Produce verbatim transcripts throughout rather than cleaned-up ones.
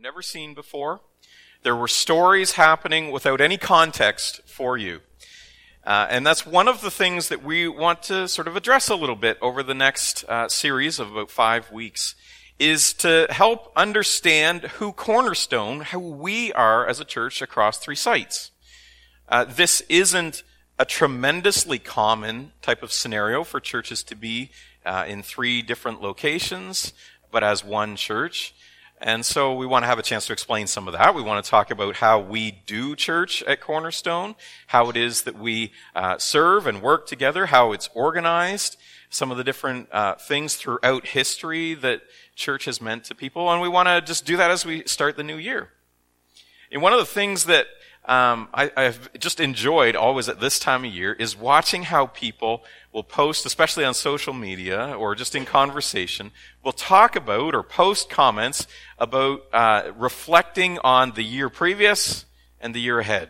never seen before. There were stories happening without any context for you. Uh, and that's one of the things that we want to sort of address a little bit over the next uh, series of about five weeks, is to help understand who Cornerstone, how we are as a church across three sites. Uh, this isn't a tremendously common type of scenario for churches to be uh, in three different locations, but as one church. And so we want to have a chance to explain some of that. We want to talk about how we do church at Cornerstone, how it is that we uh, serve and work together, how it's organized, some of the different uh, things throughout history that church has meant to people. And we want to just do that as we start the new year. And one of the things that um, I, I've just enjoyed always at this time of year is watching how people will post, especially on social media or just in conversation, will talk about or post comments about uh, reflecting on the year previous and the year ahead.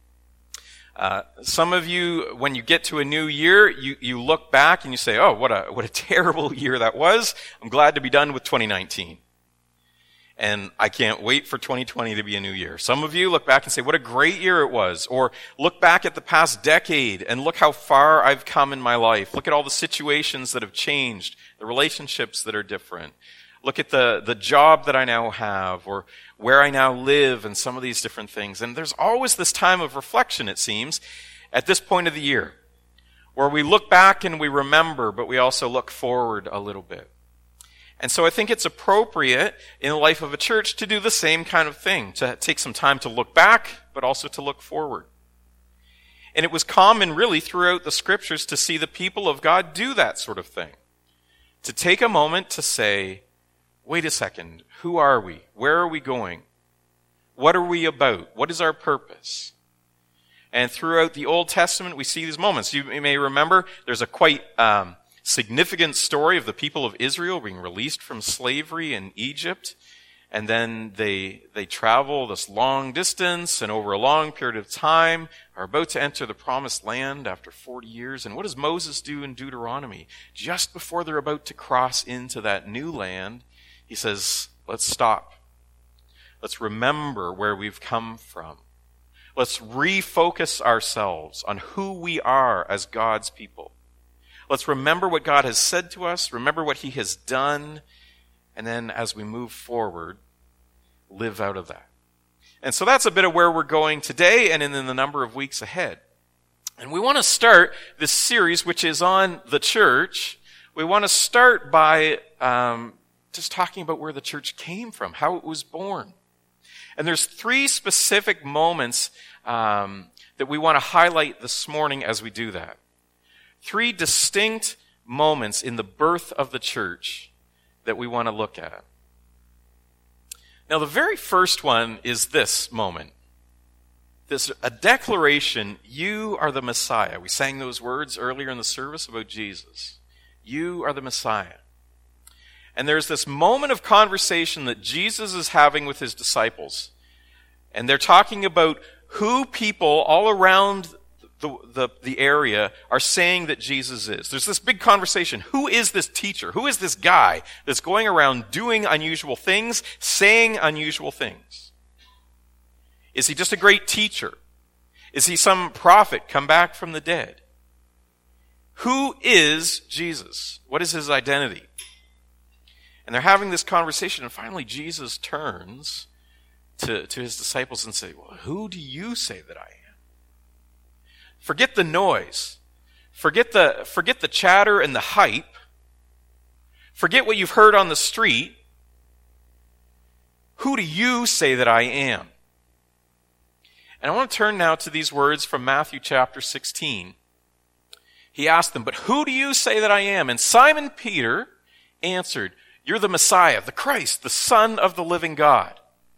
Uh, some of you, when you get to a new year, you, you look back and you say, oh, what a, what a terrible year that was. I'm glad to be done with twenty nineteen. And I can't wait for twenty twenty to be a new year. Some of you look back and say, what a great year it was. Or look back at the past decade and look how far I've come in my life. Look at all the situations that have changed, the relationships that are different. Look at the, the job that I now have, or where I now live, and some of these different things. And there's always this time of reflection, it seems, at this point of the year, where we look back and we remember, but we also look forward a little bit. And so I think it's appropriate in the life of a church to do the same kind of thing, to take some time to look back, but also to look forward. And it was common really throughout the scriptures to see the people of God do that sort of thing. To take a moment to say, wait a second, who are we? Where are we going? What are we about? What is our purpose? And throughout the Old Testament, we see these moments. You may remember there's a quite um, significant story of the people of Israel being released from slavery in Egypt. And then they they travel this long distance, and over a long period of time are about to enter the promised land after forty years. And what does Moses do in Deuteronomy? Just before they're about to cross into that new land, he says, let's stop. Let's remember where we've come from. Let's refocus ourselves on who we are as God's people. Let's remember what God has said to us, remember what he has done, and then as we move forward, live out of that. And so that's a bit of where we're going today and in the number of weeks ahead. And we want to start this series, which is on the church. We want to start by um, just talking about where the church came from, how it was born. And there's three specific moments um, that we want to highlight this morning as we do that. Three distinct moments in the birth of the church that we want to look at. Now, the very first one is this moment. This a declaration, you are the Messiah. We sang those words earlier in the service about Jesus. You are the Messiah. And there's this moment of conversation that Jesus is having with his disciples. And they're talking about who people all around the, the, the area are saying that Jesus is. There's this big conversation. Who is this teacher? Who is this guy that's going around doing unusual things, saying unusual things? Is he just a great teacher? Is he some prophet come back from the dead? Who is Jesus? What is his identity? And they're having this conversation, and finally Jesus turns to, to his disciples and say, well, who do you say that I am? Forget the noise. Forget the, forget the chatter and the hype. Forget what you've heard on the street. Who do you say that I am? And I want to turn now to these words from Matthew chapter sixteen. He asked them, but who do you say that I am? And Simon Peter answered, you're the Messiah, the Christ, the Son of the living God.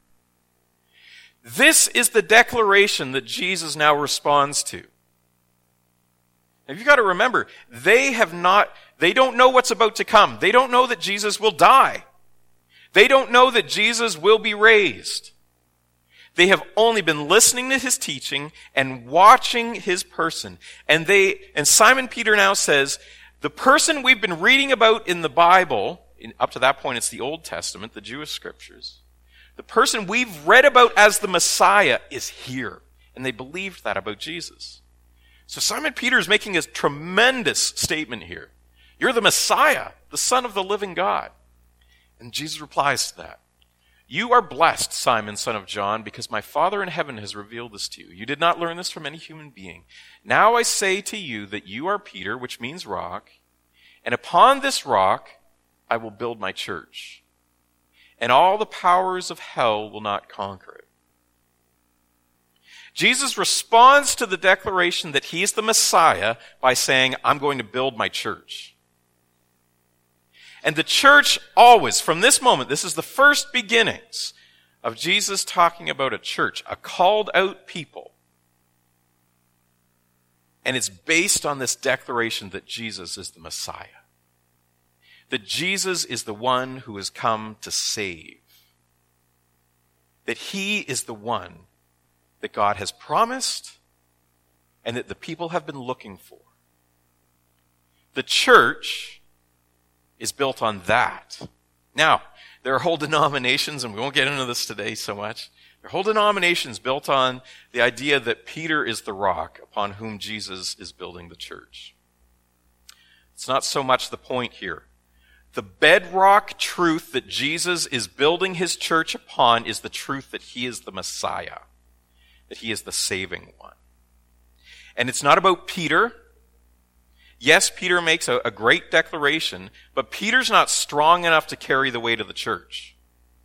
This is the declaration that Jesus now responds to. Now, you've got to remember, they have not, they don't know what's about to come. They don't know that Jesus will die. They don't know that Jesus will be raised. They have only been listening to his teaching and watching his person. And they, and Simon Peter now says, the person we've been reading about in the Bible, in, up to that point it's the Old Testament, the Jewish scriptures, The person we've read about as the Messiah is here. And they believed that about Jesus. So Simon Peter is making a tremendous statement here. You're the Messiah, the Son of the living God. And Jesus replies to that. You are blessed, Simon, son of John, because my Father in heaven has revealed this to you. You did not learn this from any human being. Now I say to you that you are Peter, which means rock, and upon this rock I will build my church, and all the powers of hell will not conquer it. Jesus responds to the declaration that he is the Messiah by saying, I'm going to build my church. And the church always, from this moment, this is the first beginnings of Jesus talking about a church, a called out people. And it's based on this declaration that Jesus is the Messiah. That Jesus is the one who has come to save. That he is the one that God has promised and that the people have been looking for. The church is built on that. Now, there are whole denominations, and we won't get into this today so much. There are whole denominations built on the idea that Peter is the rock upon whom Jesus is building the church. It's not so much the point here. The bedrock truth that Jesus is building his church upon is the truth that he is the Messiah, that he is the saving one. And it's not about Peter. Yes, Peter makes a, a great declaration, but Peter's not strong enough to carry the weight of the church.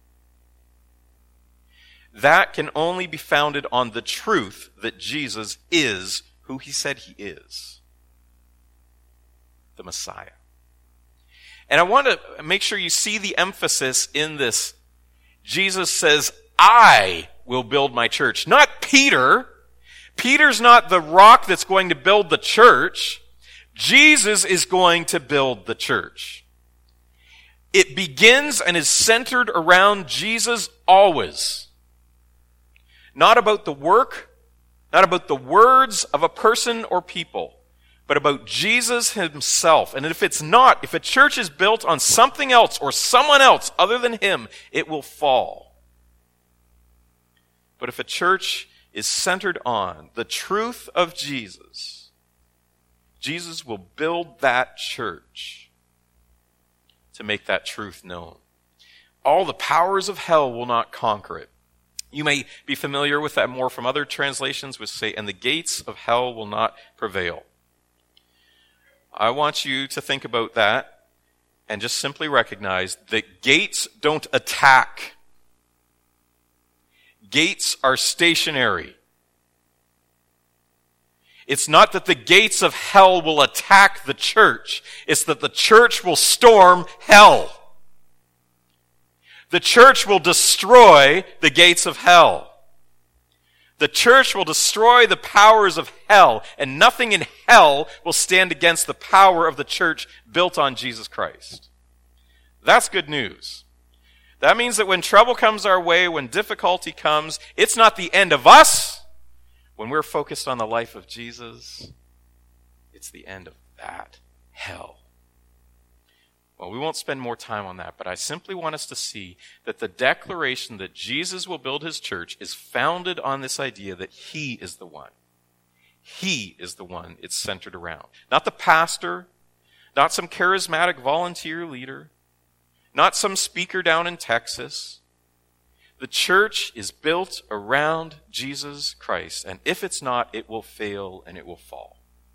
That can only be founded on the truth that Jesus is who he said he is. The Messiah. And I want to make sure you see the emphasis in this. Jesus says, I will build my church. Not Peter. Peter's not the rock that's going to build the church. Jesus is going to build the church. It begins and is centered around Jesus always. Not about the work, not about the words of a person or people, but about Jesus himself. And if it's not, if a church is built on something else or someone else other than him, it will fall. But if a church is centered on the truth of Jesus, Jesus will build that church to make that truth known. All the powers of hell will not conquer it. You may be familiar with that more from other translations, which say, and the gates of hell will not prevail. I want you to think about that and just simply recognize that gates don't attack. Gates are stationary. It's not that the gates of hell will attack the church. It's that the church will storm hell. The church will destroy the gates of hell. The church will destroy the powers of hell, and nothing in hell will stand against the power of the church built on Jesus Christ. That's good news. That means that when trouble comes our way, when difficulty comes, it's not the end of us. When we're focused on the life of Jesus, it's the end of that hell. Well, we won't spend more time on that, but I simply want us to see that the declaration that Jesus will build his church is founded on this idea that he is the one. He is the one it's centered around. Not the pastor, not some charismatic volunteer leader, not some speaker down in Texas. The church is built around Jesus Christ, and if it's not, it will fail and it will fall.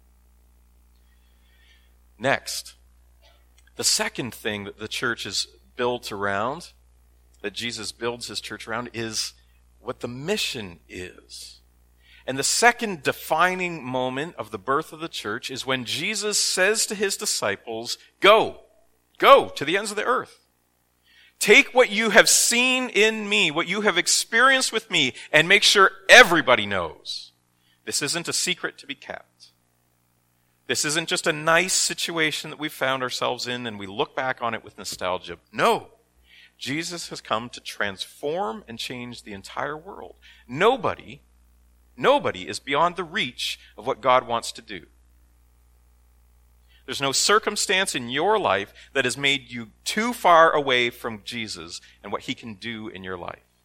Next, the second thing that the church is built around, that Jesus builds his church around, is what the mission is. And the second defining moment of the birth of the church is when Jesus says to his disciples, go, go to the ends of the earth. Take what you have seen in me, what you have experienced with me, and make sure everybody knows. This isn't a secret to be kept. This isn't just a nice situation that we found ourselves in and we look back on it with nostalgia. No. Jesus has come to transform and change the entire world. Nobody, nobody is beyond the reach of what God wants to do. There's no circumstance in your life that has made you too far away from Jesus and what he can do in your life.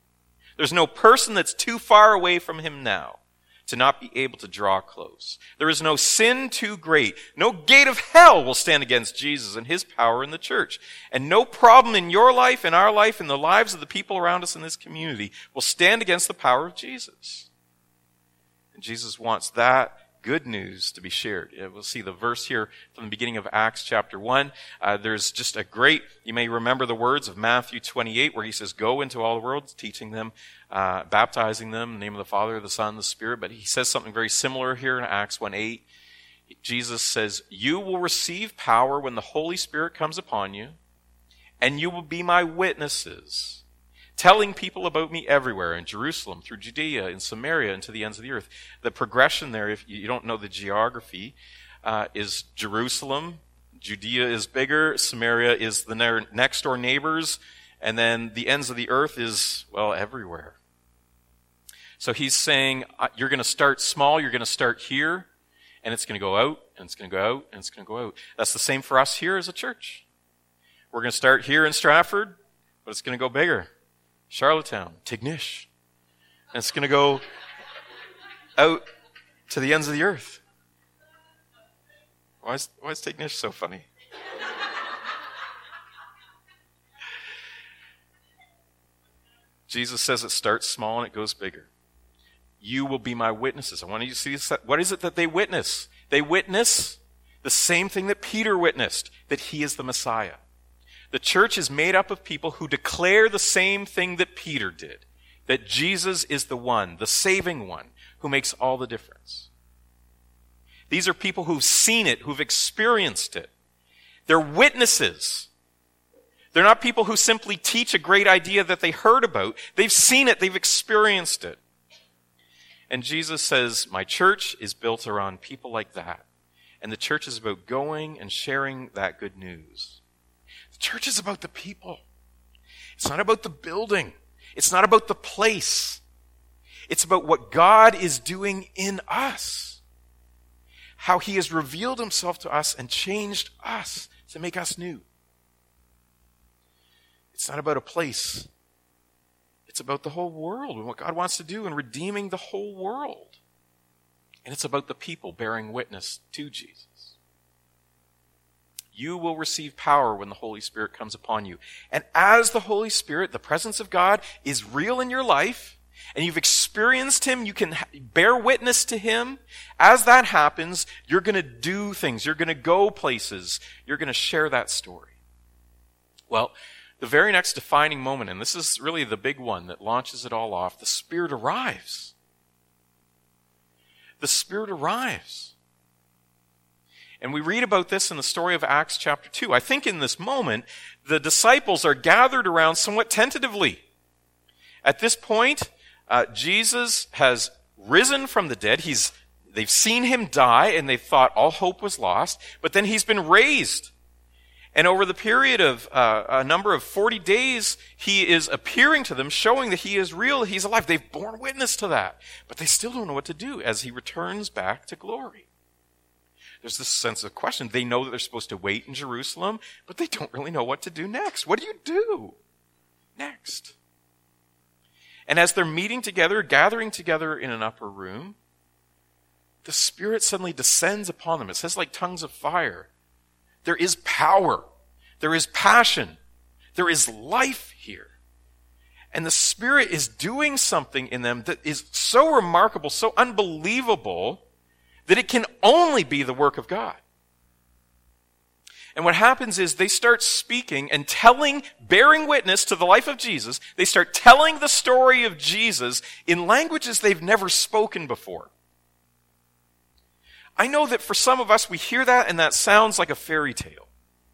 There's no person that's too far away from him now to not be able to draw close. There is no sin too great. No gate of hell will stand against Jesus and his power in the church. And no problem in your life, in our life, in the lives of the people around us in this community will stand against the power of Jesus. And Jesus wants that good news to be shared. We'll see the verse here from the beginning of Acts chapter one. Uh, there's just a great, you may remember the words of Matthew twenty-eight where he says, go into all the world, teaching them, uh, baptizing them in the name of the Father, the Son, the Spirit. But he says something very similar here in Acts one eight. Jesus says, you will receive power when the Holy Spirit comes upon you, and you will be my witnesses, telling people about me everywhere, in Jerusalem, through Judea, in Samaria, and to the ends of the earth. The progression there, if you don't know the geography, uh, is Jerusalem, Judea is bigger, Samaria is the ne- next door neighbors, and then the ends of the earth is, well, everywhere. So he's saying, uh, you're going to start small, you're going to start here, and it's going to go out, and it's going to go out, and it's going to go out. That's the same for us here as a church. We're going to start here in Stratford, but it's going to go bigger. Charlottetown, Tignish. And it's going to go out to the ends of the earth. Why is, why is Tignish so funny? Jesus says it starts small and it goes bigger. You will be my witnesses. I want you to see this. What is it that they witness? They witness the same thing that Peter witnessed, that he is the Messiah. The church is made up of people who declare the same thing that Peter did, that Jesus is the one, the saving one, who makes all the difference. These are people who've seen it, who've experienced it. They're witnesses. They're not people who simply teach a great idea that they heard about. They've seen it, they've experienced it. And Jesus says, my church is built around people like that. And the church is about going and sharing that good news. Church is about the people. It's not about the building. It's not about the place. It's about what God is doing in us. How he has revealed himself to us and changed us to make us new. It's not about a place. It's about the whole world and what God wants to do in redeeming the whole world. And it's about the people bearing witness to Jesus. You will receive power when the Holy Spirit comes upon you. And as the Holy Spirit, the presence of God, is real in your life, and you've experienced him, you can bear witness to him. As that happens, you're going to do things. You're going to go places. You're going to share that story. Well, the very next defining moment, and this is really the big one that launches it all off, the Spirit arrives. The Spirit arrives. And we read about this in the story of Acts chapter two. I think in this moment, the disciples are gathered around somewhat tentatively. At this point, uh, Jesus has risen from the dead. He's, they've seen him die, and they thought all hope was lost. But then he's been raised. And over the period of uh, a number of forty days, he is appearing to them, showing that he is real, he's alive. They've borne witness to that. But they still don't know what to do as he returns back to glory. There's this sense of question. They know that they're supposed to wait in Jerusalem, but they don't really know what to do next. What do you do next? And as they're meeting together, gathering together in an upper room, the Spirit suddenly descends upon them. It says like tongues of fire. There is power. There is passion. There is life here. And the Spirit is doing something in them that is so remarkable, so unbelievable, that it can only be the work of God. And what happens is they start speaking and telling, bearing witness to the life of Jesus. They start telling the story of Jesus in languages they've never spoken before. I know that for some of us, we hear that and that sounds like a fairy tale.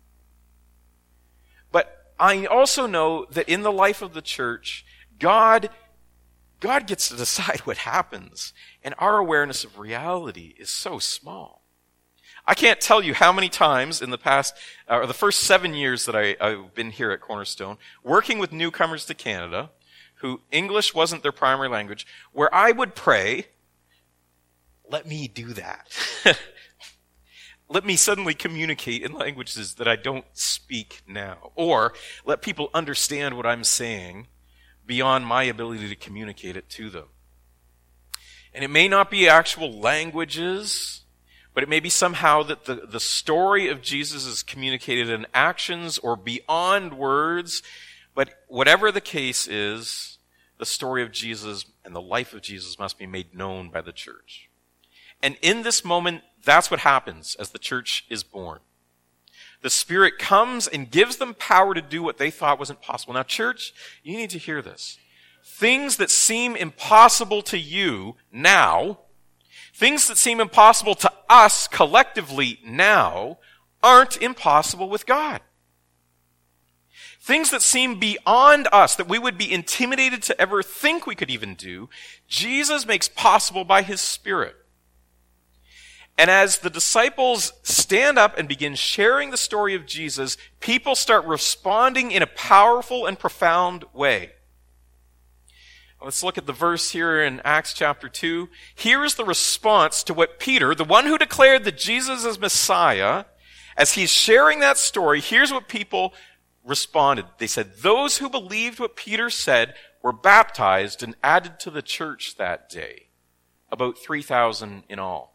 But I also know that in the life of the church, God God gets to decide what happens, and our awareness of reality is so small. I can't tell you how many times in the past, or the first seven years that I, I've been here at Cornerstone, working with newcomers to Canada, who English wasn't their primary language, where I would pray, let me do that. Let me suddenly communicate in languages that I don't speak now. Or let people understand what I'm saying beyond my ability to communicate it to them. And it may not be actual languages, but it may be somehow that the, the story of Jesus is communicated in actions or beyond words. But whatever the case is, the story of Jesus and the life of Jesus must be made known by the church. And in this moment, that's what happens as the church is born. The Spirit comes and gives them power to do what they thought wasn't possible. Now, church, you need to hear this. Things that seem impossible to you now, things that seem impossible to us collectively now, aren't impossible with God. Things that seem beyond us, that we would be intimidated to ever think we could even do, Jesus makes possible by His Spirit. And as the disciples stand up and begin sharing the story of Jesus, people start responding in a powerful and profound way. Let's look at the verse here in Acts chapter two. Here is the response to what Peter, the one who declared that Jesus is Messiah, as he's sharing that story, here's what people responded. They said, those who believed what Peter said were baptized and added to the church that day. About three thousand in all.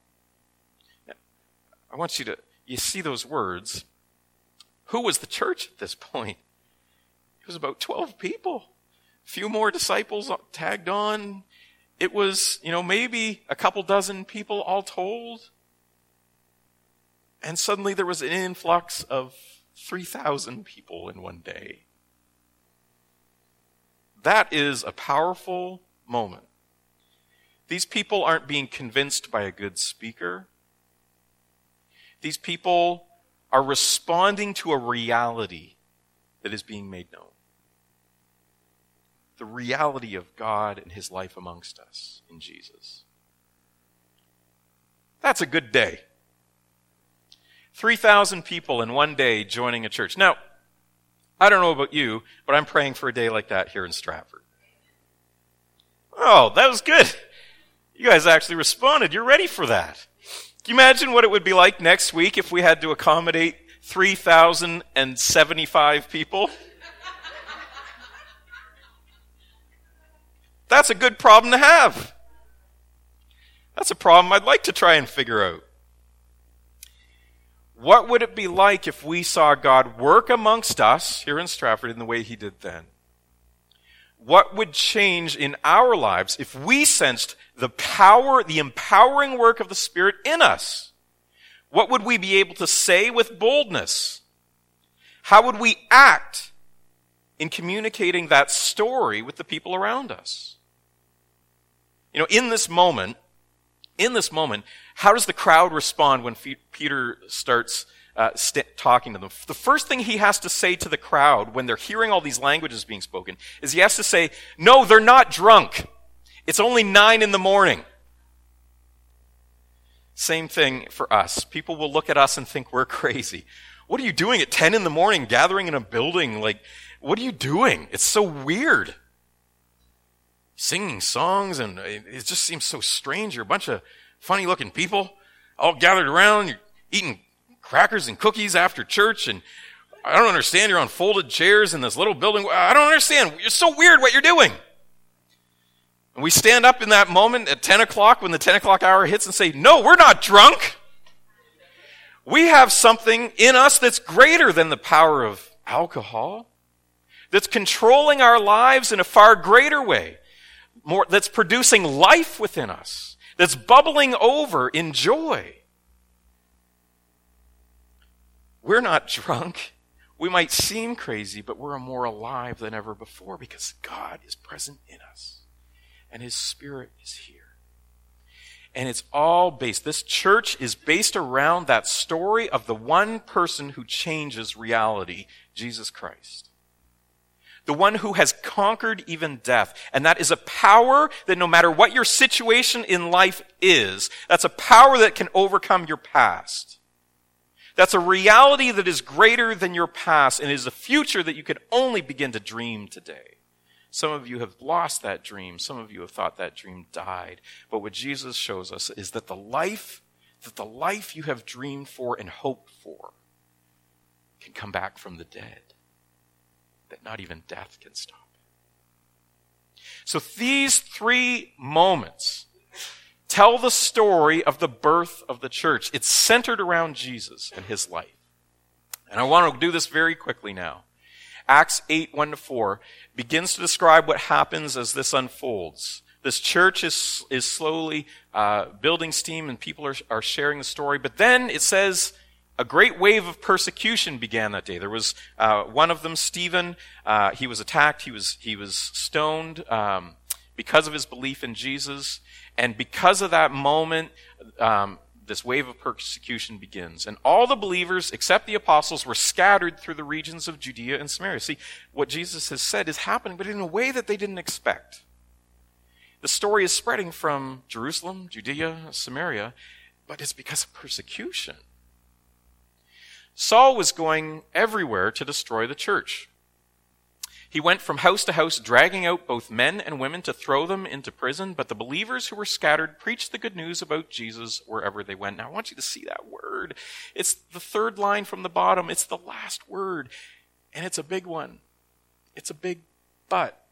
I want you to, you see those words. Who was the church at this point? It was about twelve people. A few more disciples tagged on. It was, you know, maybe a couple dozen people all told. And suddenly there was an influx of three thousand people in one day. That is a powerful moment. These people aren't being convinced by a good speaker. These people are responding to a reality that is being made known. The reality of God and His life amongst us in Jesus. That's a good day. three thousand people in one day joining a church. Now, I don't know about you, but I'm praying for a day like that here in Stratford. Oh, that was good. You guys actually responded. You're ready for that. Can you imagine what it would be like next week if we had to accommodate three thousand seventy-five people? That's a good problem to have. That's a problem I'd like to try and figure out. What would it be like if we saw God work amongst us here in Stratford in the way He did then? What would change in our lives if we sensed the power, the empowering work of the Spirit in us? What would we be able to say with boldness? How would we act in communicating that story with the people around us? You know, in this moment, in this moment, how does the crowd respond when Peter starts uh, st- talking to them? The first thing he has to say to the crowd when they're hearing all these languages being spoken is he has to say, no, they're not drunk. It's only nine in the morning. Same thing for us. People will look at us and think we're crazy. What are you doing at ten in the morning gathering in a building? Like, what are you doing? It's so weird. Singing songs, and it just seems so strange. You're a bunch of funny-looking people all gathered around. You're eating crackers and cookies after church, and I don't understand. You're on folded chairs in this little building. I don't understand. You're so weird what you're doing. And we stand up in that moment at ten o'clock when the ten o'clock hour hits and say, no, we're not drunk. We have something in us that's greater than the power of alcohol, that's controlling our lives in a far greater way, more, that's producing life within us, that's bubbling over in joy. We're not drunk. We might seem crazy, but we're more alive than ever before because God is present in us and His Spirit is here. And it's all based, this church is based around that story of the one person who changes reality, Jesus Christ. The one who has conquered even death. And that is a power that no matter what your situation in life is, that's a power that can overcome your past. That's a reality that is greater than your past and is a future that you can only begin to dream today. Some of you have lost that dream. Some of you have thought that dream died. But what Jesus shows us is that the life, that the life you have dreamed for and hoped for can come back from the dead. That not even death can stop it. So these three moments tell the story of the birth of the church. It's centered around Jesus and his life. And I want to do this very quickly now. Acts eight, one to four begins to describe what happens as this unfolds. This church is is slowly uh, building steam and people are, are sharing the story. But then it says a great wave of persecution began that day. There was uh, one of them, Stephen. Uh, he was attacked. He was he was stoned um, because of his belief in Jesus. And because of that moment, um, this wave of persecution begins. And all the believers, except the apostles, were scattered through the regions of Judea and Samaria. See, what Jesus has said is happening, but in a way that they didn't expect. The story is spreading from Jerusalem, Judea, Samaria, but it's because of persecution. Saul was going everywhere to destroy the church. He went from house to house, dragging out both men and women to throw them into prison, but the believers who were scattered preached the good news about Jesus wherever they went. Now, I want you to see that word. It's the third line from the bottom. It's the last word, and it's a big one. It's a big but.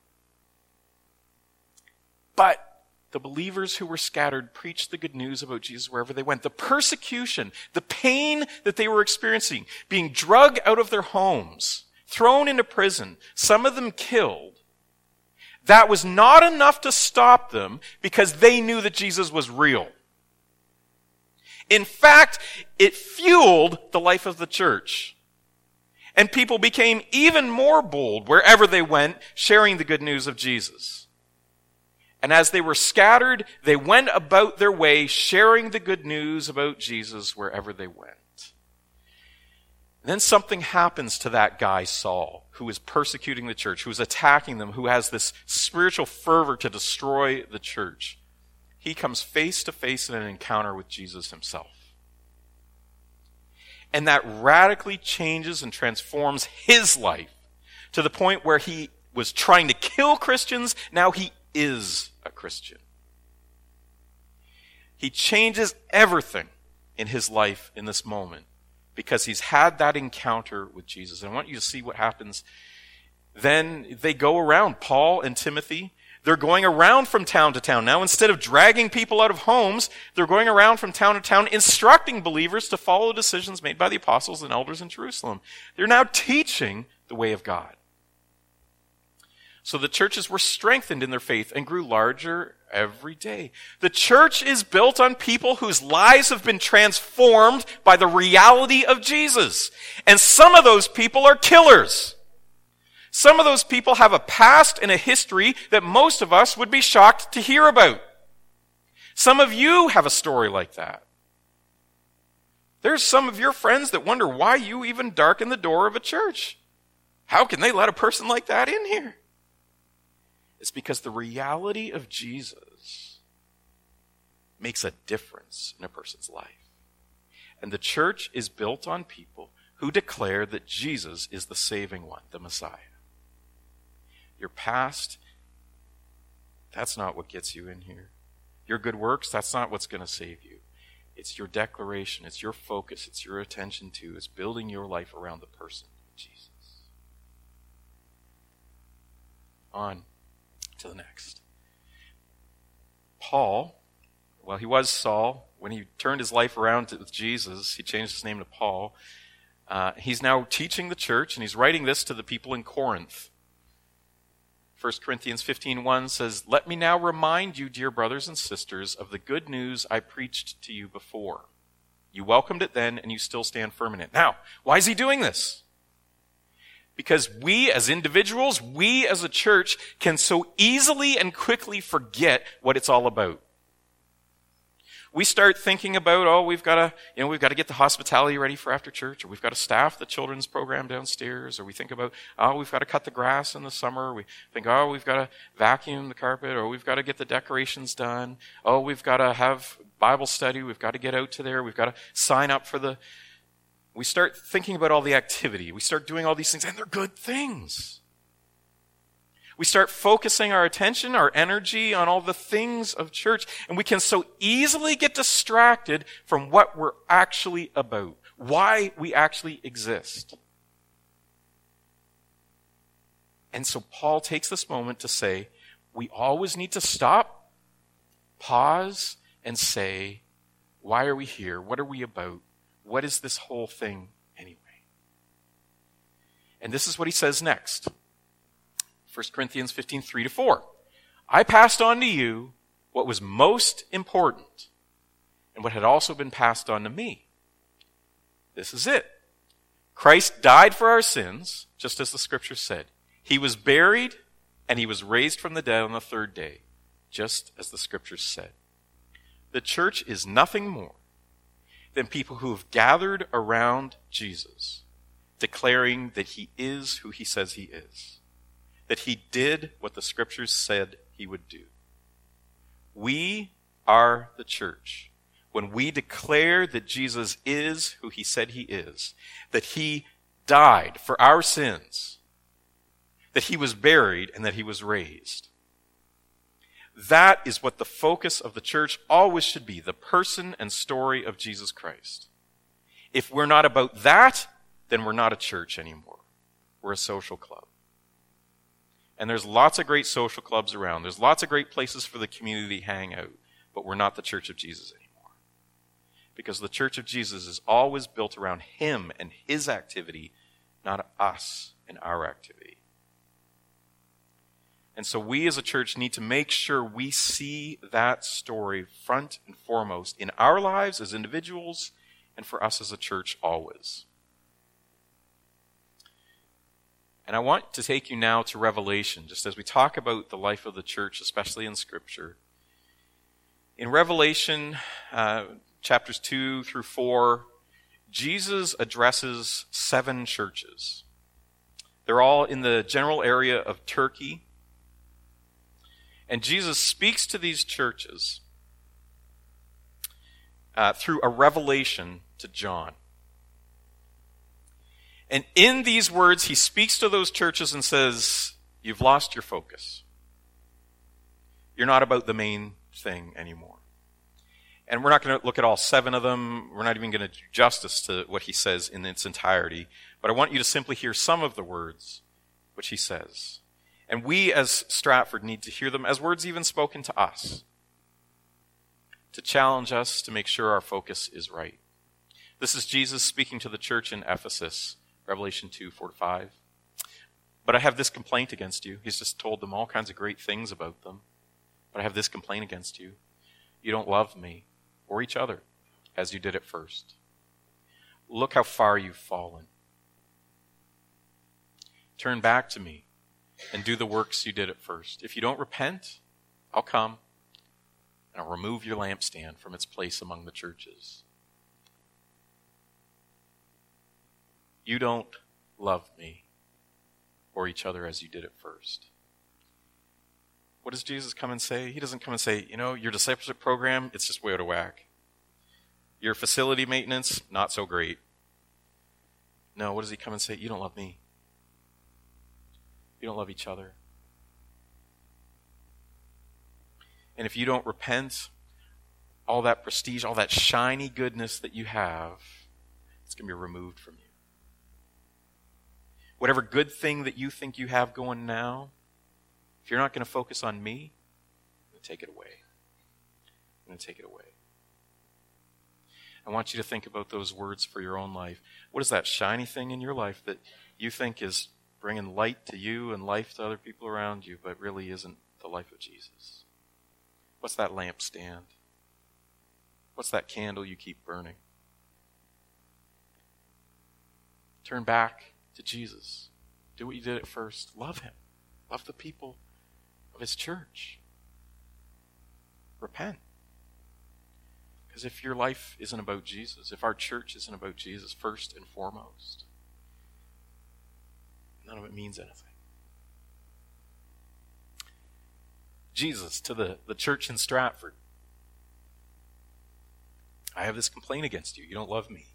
But the believers who were scattered preached the good news about Jesus wherever they went. The persecution, the pain that they were experiencing, being dragged out of their homes, thrown into prison, some of them killed, that was not enough to stop them because they knew that Jesus was real. In fact, it fueled the life of the church. And people became even more bold wherever they went, sharing the good news of Jesus. And as they were scattered, they went about their way, sharing the good news about Jesus wherever they went. Then something happens to that guy, Saul, who is persecuting the church, who is attacking them, who has this spiritual fervor to destroy the church. He comes face to face in an encounter with Jesus himself. And that radically changes and transforms his life to the point where he was trying to kill Christians. Now he is a Christian. He changes everything in his life in this moment, because he's had that encounter with Jesus. And I want you to see what happens. Then they go around, Paul and Timothy. They're going around from town to town. Now, instead of dragging people out of homes, they're going around from town to town, instructing believers to follow decisions made by the apostles and elders in Jerusalem. They're now teaching the way of God. So the churches were strengthened in their faith and grew larger every day. The church is built on people whose lives have been transformed by the reality of Jesus. And some of those people are killers. Some of those people have a past and a history that most of us would be shocked to hear about. Some of you have a story like that. There's some of your friends that wonder why you even darken the door of a church. How can they let a person like that in here? It's because the reality of Jesus makes a difference in a person's life. And the church is built on people who declare that Jesus is the saving one, the Messiah. Your past, that's not what gets you in here. Your good works, that's not what's going to save you. It's your declaration, it's your focus, it's your attention to, it's building your life around the person of Jesus. On to the next. Paul, well, he was Saul. When he turned his life around to, with Jesus, he changed his name to Paul. Uh, he's now teaching the church, and he's writing this to the people in Corinth. First Corinthians fifteen one says, "Let me now remind you, dear brothers and sisters, of the good news I preached to you before. You welcomed it then, and you still stand firm in it." Now, why is he doing this? Because we as individuals, we as a church, can so easily and quickly forget what it's all about. We start thinking about, oh, we've got to, you know, we've got to get the hospitality ready for after church, or we've got to staff the children's program downstairs, or we think about, oh, we've got to cut the grass in the summer. We think, oh, we've got to vacuum the carpet, or we've got to get the decorations done. Oh, we've got to have Bible study. We've got to get out to there. We've got to sign up for the... We start thinking about all the activity. We start doing all these things, and they're good things. We start focusing our attention, our energy on all the things of church, and we can so easily get distracted from what we're actually about, why we actually exist. And so Paul takes this moment to say, we always need to stop, pause, and say, why are we here? What are we about? What is this whole thing anyway? And this is what he says next. First Corinthians fifteen, three to four. I passed on to you what was most important and what had also been passed on to me. This is it. Christ died for our sins, just as the scripture said. He was buried and he was raised from the dead on the third day, just as the scriptures said. The church is nothing more than people who have gathered around Jesus, declaring that he is who he says he is, that he did what the scriptures said he would do. We are the church when we declare that Jesus is who he said he is, that he died for our sins, that he was buried and that he was raised. That is what the focus of the church always should be, the person and story of Jesus Christ. If we're not about that, then we're not a church anymore. We're a social club. And there's lots of great social clubs around. There's lots of great places for the community to hang out, but we're not the church of Jesus anymore. Because the church of Jesus is always built around him and his activity, not us and our activity. And so we as a church need to make sure we see that story front and foremost in our lives as individuals and for us as a church always. And I want to take you now to Revelation, just as we talk about the life of the church, especially in Scripture. In Revelation, uh, chapters two through four, Jesus addresses seven churches. They're all in the general area of Turkey. And Jesus speaks to these churches uh, through a revelation to John. And in these words, he speaks to those churches and says, you've lost your focus. You're not about the main thing anymore. And we're not going to look at all seven of them. We're not even going to do justice to what he says in its entirety. But I want you to simply hear some of the words which he says. And we as Stratford need to hear them as words even spoken to us, to challenge us to make sure our focus is right. This is Jesus speaking to the church in Ephesus, Revelation two, four to five. But I have this complaint against you. He's just told them all kinds of great things about them. But I have this complaint against you. You don't love me or each other as you did at first. Look how far you've fallen. Turn back to me and do the works you did at first. If you don't repent, I'll come and I'll remove your lampstand from its place among the churches. You don't love me or each other as you did at first. What does Jesus come and say? He doesn't come and say, you know, your discipleship program, it's just way out of whack. Your facility maintenance, not so great. No, what does he come and say? You don't love me. You don't love each other. And if you don't repent, all that prestige, all that shiny goodness that you have, it's going to be removed from you. Whatever good thing that you think you have going now, if you're not going to focus on me, I'm going to take it away. I'm going to take it away. I want you to think about those words for your own life. What is that shiny thing in your life that you think is bringing light to you and life to other people around you, but really isn't the life of Jesus? What's that lampstand? What's that candle you keep burning? Turn back to Jesus. Do what you did at first. Love him. Love the people of his church. Repent. Because if your life isn't about Jesus, if our church isn't about Jesus first and foremost, none of it means anything. Jesus to the, the church in Stratford. I have this complaint against you. You don't love me.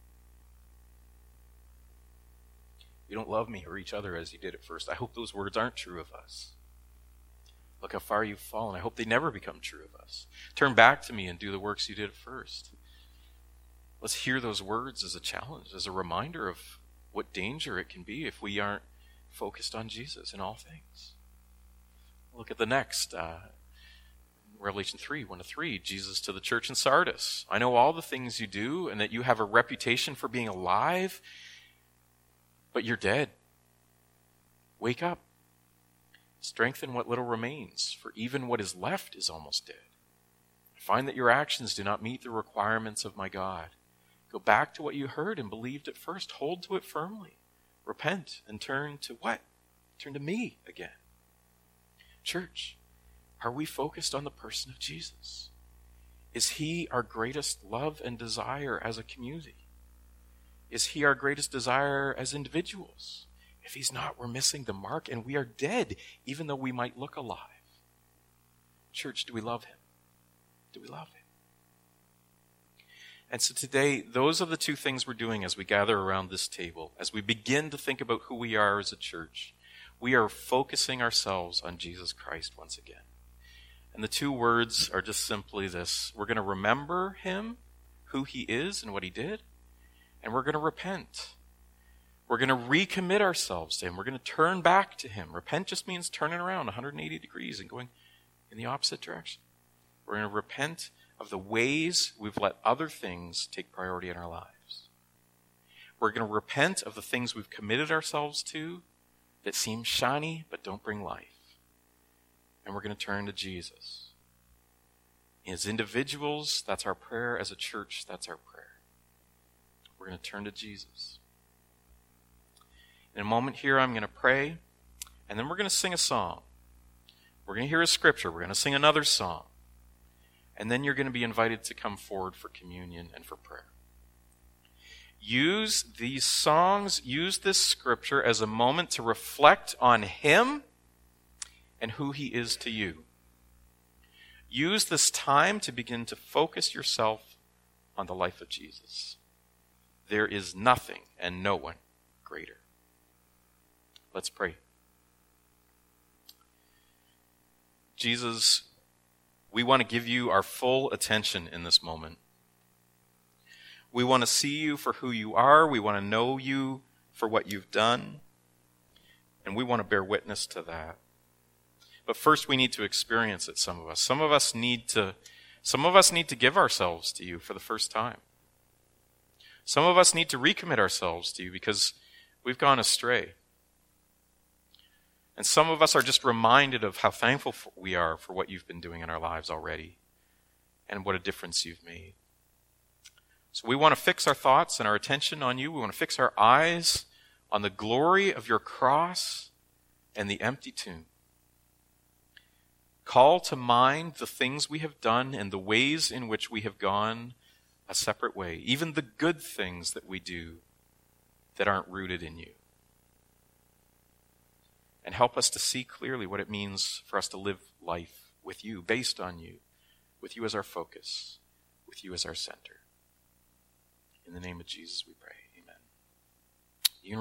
You don't love me or each other as you did at first. I hope those words aren't true of us. Look how far you've fallen. I hope they never become true of us. Turn back to me and do the works you did at first. Let's hear those words as a challenge, as a reminder of what danger it can be if we aren't focused on Jesus in all things. Look at the next. Uh, Revelation three, one to three, Jesus to the church in Sardis. I know all the things you do and that you have a reputation for being alive, but you're dead. Wake up. Strengthen what little remains, for even what is left is almost dead. I find that your actions do not meet the requirements of my God. Go back to what you heard and believed at first. Hold to it firmly. Repent and turn to what? Turn to me again. Church, are we focused on the person of Jesus? Is he our greatest love and desire as a community? Is he our greatest desire as individuals? If he's not, we're missing the mark and we are dead, even though we might look alive. Church, do we love him? Do we love him? And so today, those are the two things we're doing as we gather around this table. As we begin to think about who we are as a church, we are focusing ourselves on Jesus Christ once again. And the two words are just simply this. We're going to remember him, who he is and what he did, and we're going to repent. We're going to recommit ourselves to him. We're going to turn back to him. Repent just means turning around one hundred eighty degrees and going in the opposite direction. We're going to repent of the ways we've let other things take priority in our lives. We're going to repent of the things we've committed ourselves to that seem shiny but don't bring life. And we're going to turn to Jesus. As individuals, that's our prayer. As a church, that's our prayer. We're going to turn to Jesus. In a moment here, I'm going to pray, and then we're going to sing a song. We're going to hear a scripture. We're going to sing another song. And then you're going to be invited to come forward for communion and for prayer. Use these songs, use this scripture as a moment to reflect on him and who he is to you. Use this time to begin to focus yourself on the life of Jesus. There is nothing and no one greater. Let's pray. Jesus, we want to give you our full attention in this moment. We want to see you for who you are. We want to know you for what you've done. And we want to bear witness to that. But first we need to experience it, some of us. Some of us need to, some of us need to give ourselves to you for the first time. Some of us need to recommit ourselves to you because we've gone astray. And some of us are just reminded of how thankful we are for what you've been doing in our lives already and what a difference you've made. So we want to fix our thoughts and our attention on you. We want to fix our eyes on the glory of your cross and the empty tomb. Call to mind the things we have done and the ways in which we have gone a separate way, even the good things that we do that aren't rooted in you. And help us to see clearly what it means for us to live life with you, based on you, with you as our focus, with you as our center. In the name of Jesus we pray.